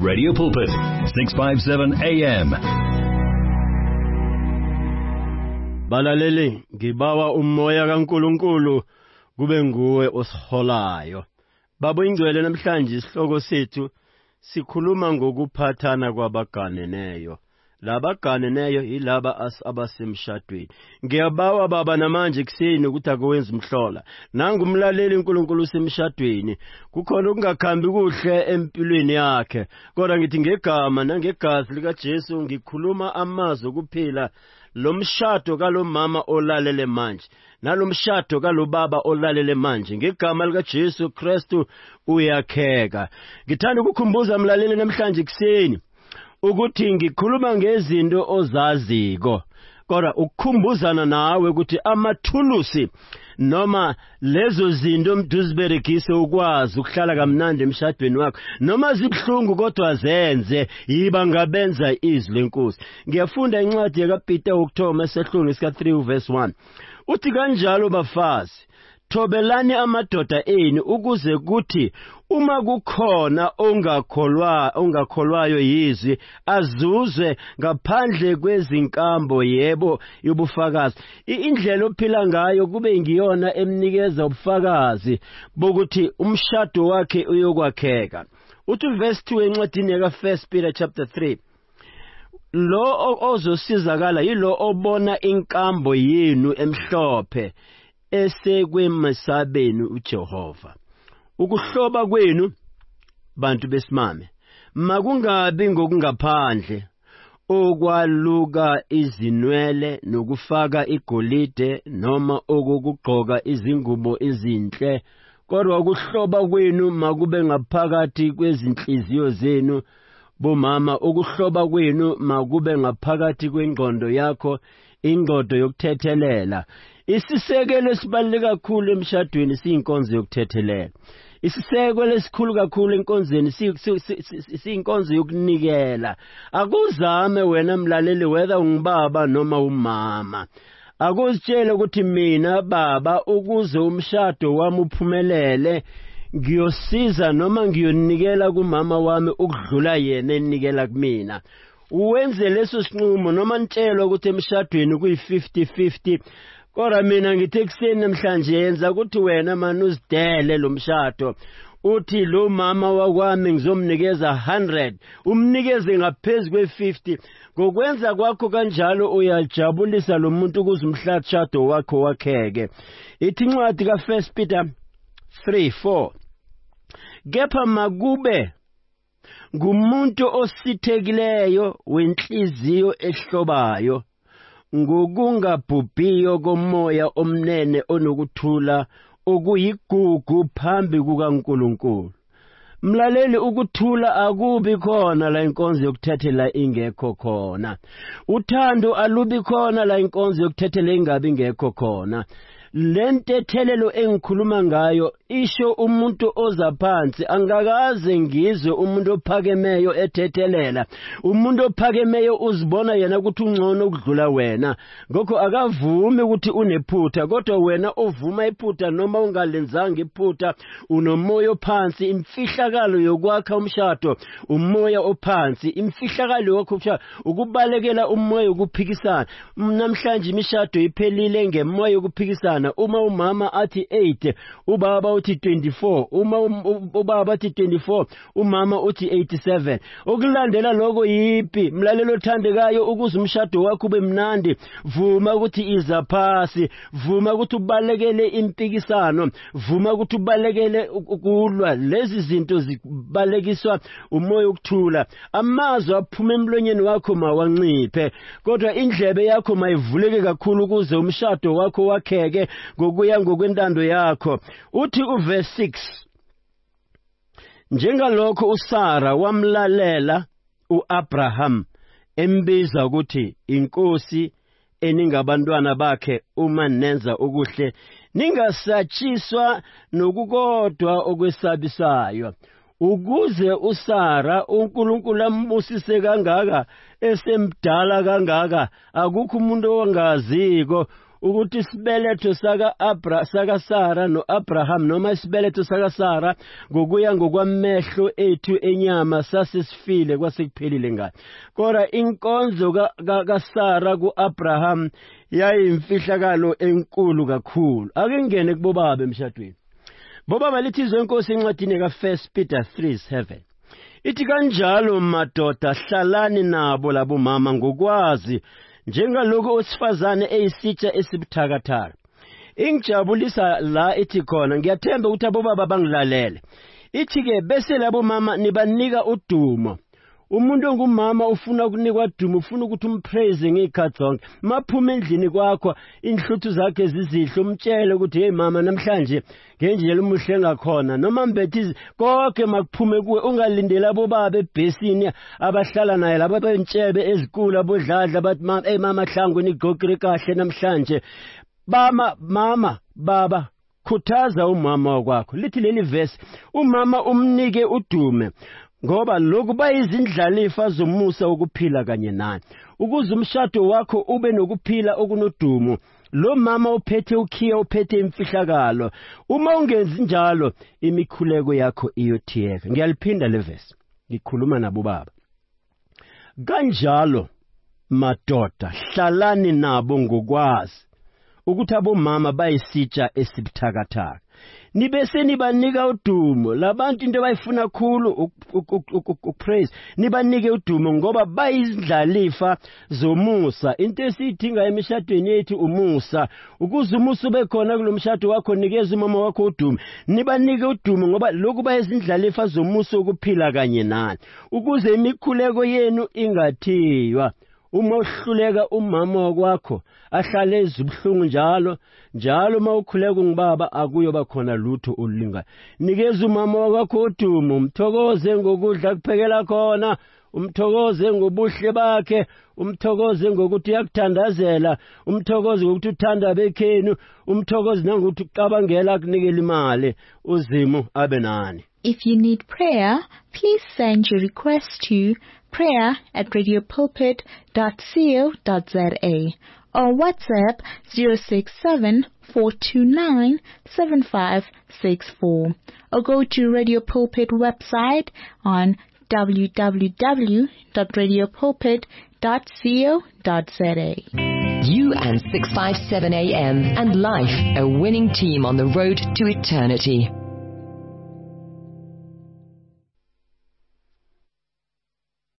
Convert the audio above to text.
Radio Pulpit, 657 AM. Balaleli, ngibawa umoya kaNkuluNkulu kube nguwe osiholayo. Baba ingcwele namhlanje isihloko sethu sikhuluma ngokuphathana kwabaganeneyo. Labaganeneyo yilaba abasemshadweni. Ngiyabawa baba namanje kuseni ukuthi akuwenze umhlola. Nangumlaleli uNkulunkulu usemshadweni. Kukhona okungakhambi kuhle empilweni yakhe. Kodwa ngithi ngegama nangegazi lika Jesu ngikhuluma amazwi okuphila lomshado kalomama olalele manje. Nalomshado kalobaba olalele manje. Ngegama lika Jesu Kristu uyakheka. Ngithanda ukukhumbuza mlaleli namhlanje kuseni ukuthi ngikhuluma ngezinto ozaziko, kodwa ukukhumbuzana nawe ukuthi amathulusi noma lezo zinto mduziberegise ukwazi ukuhlala kamnandi emshadweni wakho, noma zibhlungu kodwa zenze yiba ngabenza izwi lenkosi. Ngiyafunda incwadi kaPeter ukuthoma esehlungu sika 3 verse 1. Uthi kanjalo bafazi, thobelani amadoda enu ukuze kuthi uma kukhona ongakholwayo yizwi azuzwe ngaphandle kwezinkambo yebo yobufakazi. Indlela ophila ngayo kube ngiyona emnikeza ubufakazi bokuthi umshado wakhe uyokwakheka. Uthi verse 2 encwadini ka 1 Peter chapter 3. Lo ozosizakala yilo obona inkambo yenu emhlophe esekwemesabeni uJehova. Ukuhloba kwenu bantu besimame makungabi ngokungaphandle okwaluka izinwele nokufaka igolide noma okugqoka izingubo ezinhle, kodwa ukuhloba kwenu makube ngaphakathi kwezinhliziyo zenu. Bomama, ukuhloba kwenu makube ngaphakathi kwengqondo yakho, ingqondo yokuthethelela. Isisekelo esibaluleke kakhulu emshadweni siyinkonzo yokuthethelela. Isisekelo esikhulu kakhulu enkonzweni siyinkonzo yokunikela. Akuzame wena mlaleli whether ungubaba noma umama. Akuzitshele ukuthi mina baba ukuze umshado wami uphumelele ngiyosiza noma ngiyonikela kumama wami ukudlula yena enikela kumina. Uwenze leso sinqumo noma ntshelo ukuthi emshadweni kuyi-50-50. Kodwa mina ngithi ekuseni namhlanje yenza ukuthi wena manje uzidele lo mshado. Uthi lo mama wakwami ngizomnikeza 100, umnikeze ngaphezulu kwe-50. Ngokwenza kwakho kanjalo uyajabulisa lo muntu ukuze umshado wakho wakheke. Ithi incwadi ka 1 Peter 3:4. Kepha makube ngumuntu osithekileyo wenhliziyo ehlobayo, ngokungabhubhiyo komoya omnene onokuthula okuyigugu phambi kukaNkulunkulu. Mlaleli, ukuthula akubi khona la inkonzo yokuthethela ingekho khona. Uthando alubi khona la inkonzo yokuthethela ingabi ingekho khona. Lentethelelo engikhuluma ngayo isho umuntu ozaphansi. Angakaze ngizwe umuntu ophakemeyo ethethelela. Umuntu ophakemeyo uzibona yena ukuthi ungcono ukudlula wena. Ngakho akavumi ukuthi unephutha, kodwa wena ovuma iphutha noma ungalenzanga iphutha unomoya ophansi. Imfihlakalo yokwakha umshado umoya ophansi. Imfihlakalo yokwakha umshado ukubalekela umoya ukuphikisana. Namhlanje imishado iphelile ngemoya ukuphikisana. Uma umama athi 8, ubaba uthi 24. Uma ubaba athi 24, umama uthi 87. Okulandela lokho yipi mlalelo othandekayo ukuze umshado wakho ube mnandi? Vuma ukuthi iza phasi, vuma ukuthi ubalekele impikisano, vuma ukuthi ubalekele ukulwa. Lezi zinto zibalekiswa umoya ukuthula. Amazwi aphuma emlonyeni wakho mawanciphe, kodwa indlebe yakho mayivuleke kakhulu ukuze umshado wakho wakheke ngokuya ngokwentando yakho. Uthi uverse 6, njengalokho uSara wamlalela uAbraham embiza ukuthi inkosi eningabantwana bakhe uma nenza okuhle, ningasatshiswa nokukodwa okwesabisayo. Ukuze uSara uNkulunkulu ambusise kangaka esemdala kangaka, akukho umuntu ongaziko ukuthi isibeletho saka Sara no-Abraham noma isibeletho saka Sara ngokuya ngokwamehlo ethu enyama sasisifile kwasekuphelile ngayo. Kodwa inkonzo kaSara ku-Abraham yayimfihlakalo enkulu kakhulu. Ake ngene kubobaba emshadweni. Bobaba lithi izwe inkosi encwadini ka1 Peter 3:7. Ithi kanjalo madoda hlalani nabo labo mama ngokwazi njengaloko owesifazane eyisitsha esibuthakathaka. Ingijabulisa la ithi khona ngiyathemba ukuthi abobaba bangilalele. Ithi ke bese labo mama nibanika udumo. Umuntu ongumama ufuna ukunikwa dumo, ufuna ukuthi umpraise ngezikhathi zonke. Maphuma endlini kwakho inhluthu zakhe zizihle umtshele ukuthi hey mama namhlanje ngenjele umuhle ngakhona noma mbethizi konke makuphume kuwe. Ungalindela abobaba ebhesini abahlala naye labo bentshebe ezikulu abodladla bathi mama hey mama hlangu nigqokile kahle namhlanje. Baba khuthaza umama wakwakho. Lithi leli verse umama umnike udume ngoba lokhu bayizindlalifa zomusa ukuphila kanye naye. Ukuze umshado wakho ube nokuphila okunodumo, lo mama uphethe ukhiya, uphethe imfihlakalo. Uma ungenzi njalo imikhuleko yakho iyothiyeka. Ngiyaliphinda le verse. Ngikhuluma nabo baba. Kanjalo madoda hlalani nabo ngokwazi ukuthi abomama bayisitsha esibuthakathaka. Nibese nibanika udumo. Labantu into bayifuna khulu ukupraise. Nibanike udumo ngoba bayizindlalifa zomusa. Into esiyidinga emishadweni yethu umusa. Ukuze umusa ube khona kulomshado wakho nikeza umama wakho udumo. Nibanike udumo ngoba lokhu bayizindlalifa zomusa ukuphila kanye nani. Ukuze imikhuleko yenu ingathiywa. Uma uhluleka umama wakwakho ahlale ezibhlungu njalo uma ukhuleka ngibaba akuyoba khona lutho olulinga. Nikeza umama wakwakho udumo, umthokoze ngokudla kuphekela khona, umthokoze ngobuhle bakhe, umthokoze ngokuthi uyakuthandazela, umthokoze ngokuthi uthanda bekhenu, umthokoze nangokuthi ucabangela kunikela imali, uzimo abe nani. If you need prayer, please send your request to prayer@radiopulpit.co.za or WhatsApp 067-429-7564 or go to Radio Pulpit website on www.radiopulpit.co.za. You and 657 AM and life, a winning team on the road to eternity.